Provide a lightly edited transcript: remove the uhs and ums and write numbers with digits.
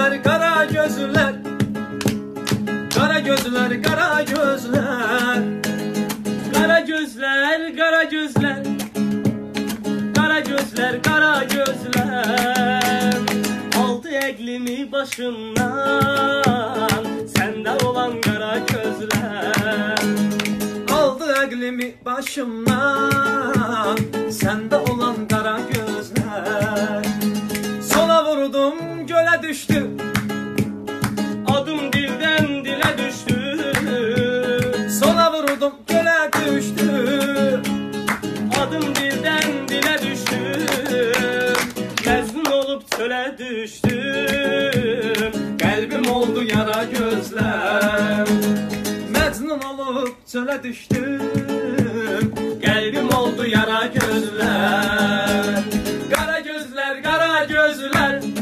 gözler, kara gözler. Kara gözler, kara gözler. Kara gözler, kara gözler. Kara gözler, kara gözler. Aldı eklimi başımdan, sende olan kara gözler. Aldı eklimi başımdan, sende olan kara gözler. Sola vurdum, göle düştü. Adım dilden dile düştü. Sola vurdum, göle düştü. Adım dilden dile düştü. Mecnun olup çöle düştüm. Kalbim oldu yara gözler. Mecnun olup çöle düştüm. Kalbim oldu yara gözler. Kara gözler, kara gözler.